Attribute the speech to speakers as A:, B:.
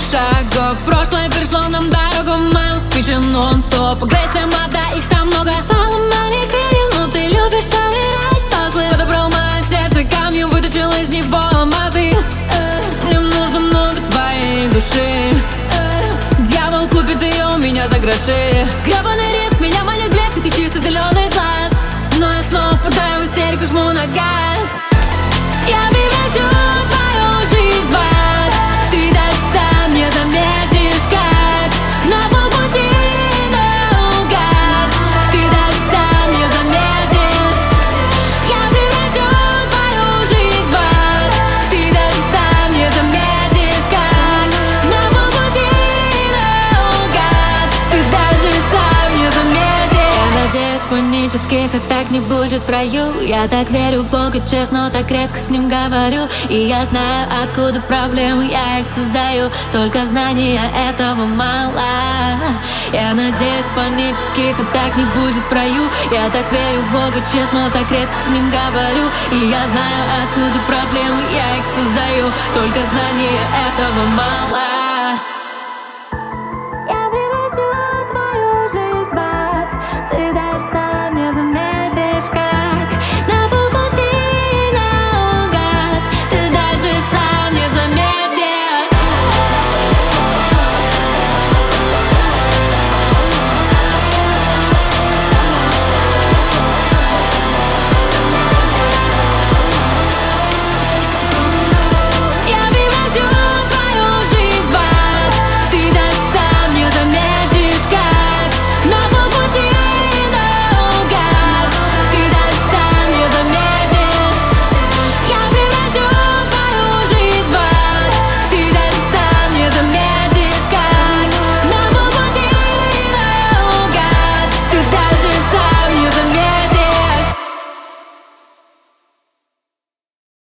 A: шагов. Прошлое перешло нам дорогу, моим спичем нон-стоп. Агрессия, мода, их там много. Поломали крылья, но ты любишь собирать пазлы. Подобрал мое сердце камнем, выточил из него алмазы. Мне нужно много твоей души. Дьявол купит ее у меня за гроши. Гребаный риск, меня манит блеск этих чисто зеленых глаз. Но я снова впадаю в истерику, жму на газ. Я превращу твою жизнь в ад. Ты даже сам не заметишь, как на полпути наугад. Ты даже сам не заметишь. Я превращу твою жизнь в ад. Ты даже сам не заметишь, как на полпути наугад. Ты даже сам не заметишь. Я надеюсь, панических атак не будет в раю. Я так верю в Бога, честно, так редко с ним говорю. И я знаю, откуда проблемы, я их создаю. Только знания этого мало. Я надеюсь, панических атак не будет в раю. Я так верю в Бога, честно, так редко с ним говорю. И я знаю, откуда проблемы, я их создаю. Только знания этого мало.